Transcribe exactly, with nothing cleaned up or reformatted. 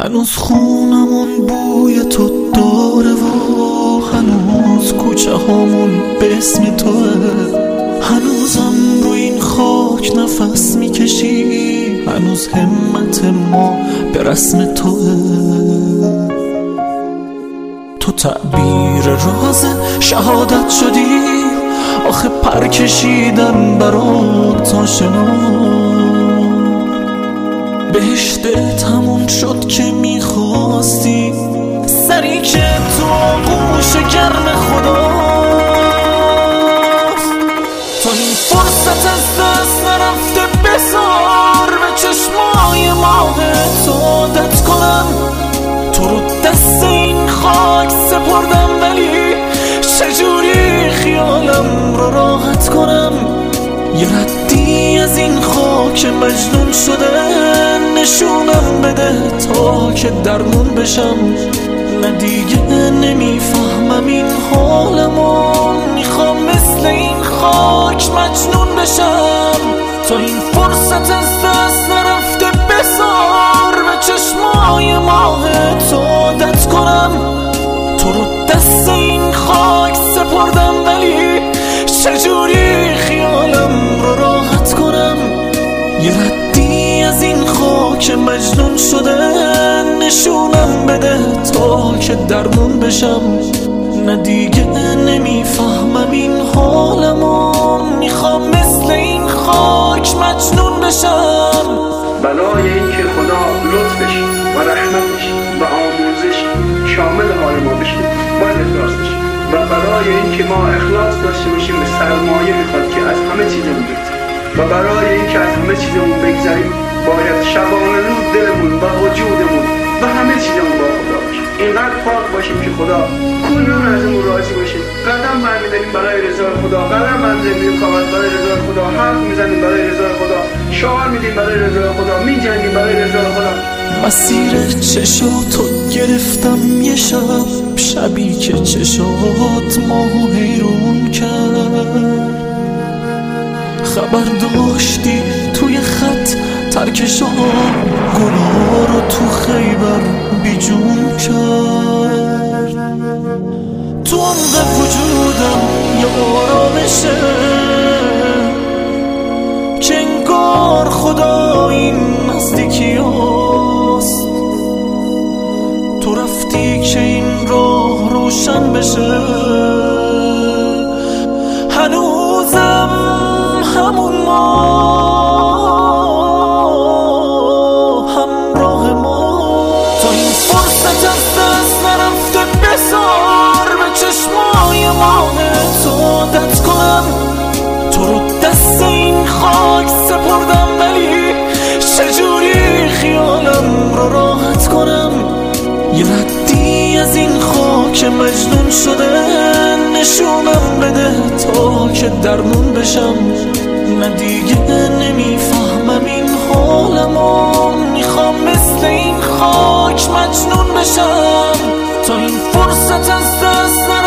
هنوز خونمون بوی تو داره و هنوز کوچه هامون به اسم توه، هنوزم رو این خاک نفس میکشی، هنوز همت ما به رسم توه. تو تعبیر راز شهادت شدی، آخه پر کشیدم برات آشنا. بهشت تموم شد که میخواستی، سری که تو آغوش گرم خداست. تا این فرصت از دست نرفته بذار به چشمای ماهت عادت کنم. تو رو دست این خاک سپردم، ولی چجوری خیالم رو راحت کنم. یه ردی از این خاک مجنون شده نشونم بده تا که درمون بشم. نه دیگه نمیفهمم این حالمو، میخوام مثل این خاک مجنون بشم. تا این فرصت از دست نرفته بذار به چشمای ماهت عادت کنم. تو رو دست این خاک سپردم، ولی چجوری خیالم رو راحت کنم. یه ردی از این خاک مجنون شده نشونم بده تا که درمون بشم. نه دیگه نمیفهمم این حالمو، میخوام مثل این خاک مجنون بشم. بلای این که خدا لطفش و رحمتش و آموزش شامل حال ما بشه باید اخلاص بشه، و برای این که ما اخلاص داشته باشیم به سرمایه میخواد که از همه چیزمون بگذاریم، و برای این که از همه چیزمون بگذاریم باید شبانه روز دلمون و وجودمون و همه چیزمون با خدا باشه. اینقدر پاک باشیم که خدا کل روز ازمون راضی باشه. قدم برمی‌داریم برای رضای خدا، قدم برمی‌داریم کامل برای رضای خدا، حرف میزنیم برای رضای خدا، شعار میدیم برای رضای خدا، میجنگیم برای رضای خدا. مسیر چشاتو گرفتم یه شب، شبی که چشات ماهو حیرون کرد. خبر داشتی توی خط ترکشان گناه رو تو خیبر بیجون کرد. تو عمق وجودم یه آرامشه که انگار خدا این نزدیکی هست. تو رفتی که این راه روشن بشه، هنوزم همون ما همراه ما. تا این فرصت از دست نرفته بذار به چشمای ماهت عادت کنم. تو رو دست این خاک سپردم، ولی چجوری خیالم رو راحت کنم. یه ردی از این خاک مجنون شده نشونم بده تا که درمون بشم. نه دیگه نمیفهمم این حالمو، میخوام مثل این خاک مجنون بشم. تا این فرصت از دست